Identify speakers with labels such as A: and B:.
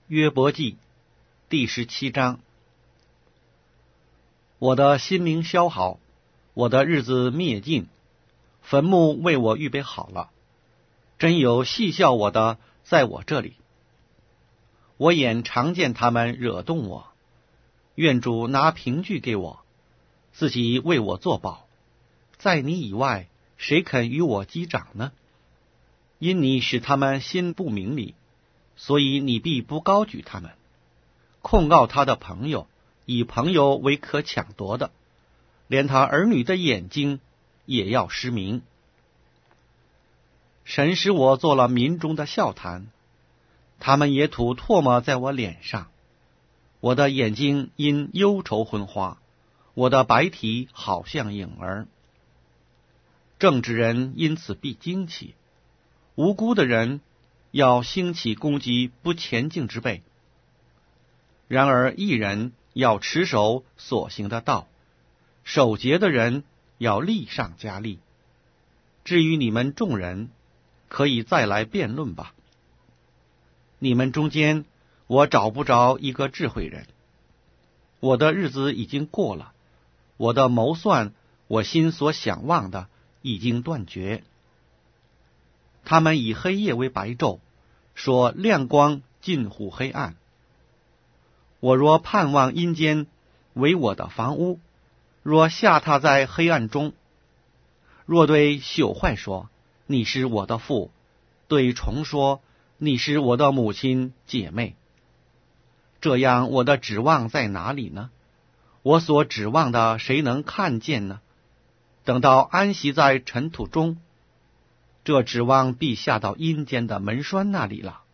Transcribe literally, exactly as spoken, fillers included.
A: 约伯记第十七章。我的心灵消耗，我的日子灭尽，坟墓为我预备好了，真有戏笑我的在我这里。我眼常见他们惹动我，愿主拿凭据给我，自己为我作保。在你以外，谁肯与我击掌呢？因你使他们心不明理，所以你必不高举他们。控告他的朋友，以朋友为可抢夺的，连他儿女的眼睛也要失明。神使我做了民中的笑谈，他们也吐唾沫在我脸上。我的眼睛因忧愁昏花，我的白体好像影儿。正直人因此必惊奇，无辜的人要兴起攻击不前进之辈。然而义人要持守所行的道，守节的人要力上加力。至于你们众人，可以再来辩论吧。你们中间，我找不着一个智慧人。我的日子已经过了，我的谋算，我心所想望的已经断绝。他们以黑夜为白昼，说亮光近乎黑暗。我若盼望阴间为我的房屋，若下榻在黑暗中，若对朽坏说你是我的父，对虫说你是我的母亲姐妹，这样我的指望在哪里呢？我所指望的谁能看见呢？等到安息在尘土中，这指望必下到阴间的门栓那里了。